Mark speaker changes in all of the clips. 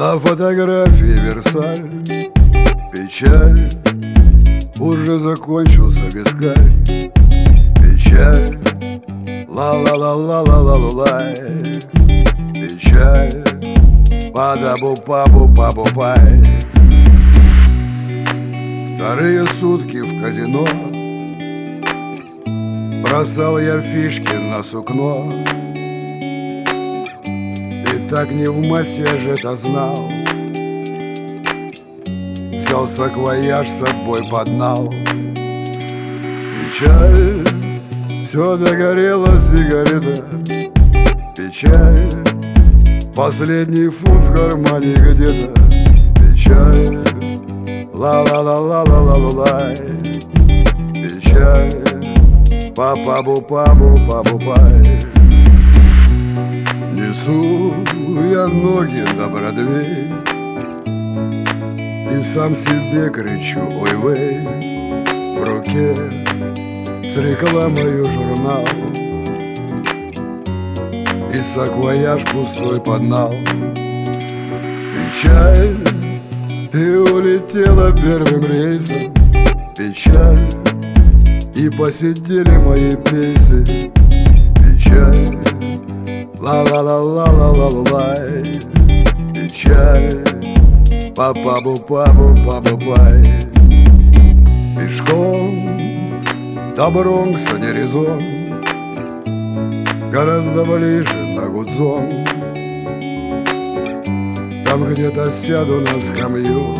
Speaker 1: На фотографии Версаль. Печаль, уже закончился вискарь. Печаль, ла-ла-ла-ла-ла-ла-ла-лай. Печаль, па-да-бу-па-бу-па-бу-пай. Вторые сутки в казино бросал я фишки на сукно. И так не в мафиаж это знал. Взял саквояж с собой поднал. Печаль, все догорела сигарета. Печаль, последний фунт в кармане где-то. Печаль, ла-ла-ла-ла-ла-ла-лай. Печаль, па-па-бу-па-бу-па-бу-пай. Несу я ноги на Бродвей и сам себе кричу ой-вей. В руке с рекламою журнал и саквояж пустой поднал. Печаль, ты улетела первым рейсом. Печаль, и посидели мои пейсы. Печаль, ла-ла-ла-ла-ла-ла-лай. Печаль, па-па-бу-па-бу-па-бу-пай. Пешком до Бронкса не резон, гораздо ближе на Гудзон. Там где-то сяду на скамью,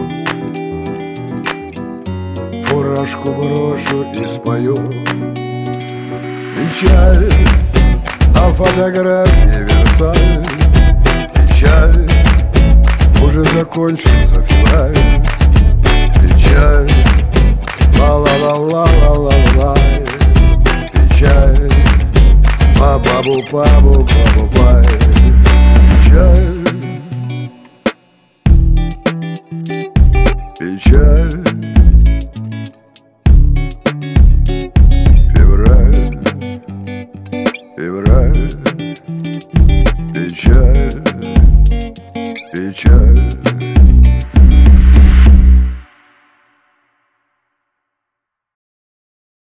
Speaker 1: фуражку брошу и спою. Печаль, на фотографии Версаль. Печаль, уже закончился февраль. Печаль, ла-ла-ла-ла-ла-ла-лай. Печаль, па-па-бу-па-бу-па-бу-пай. Печаль, печаль.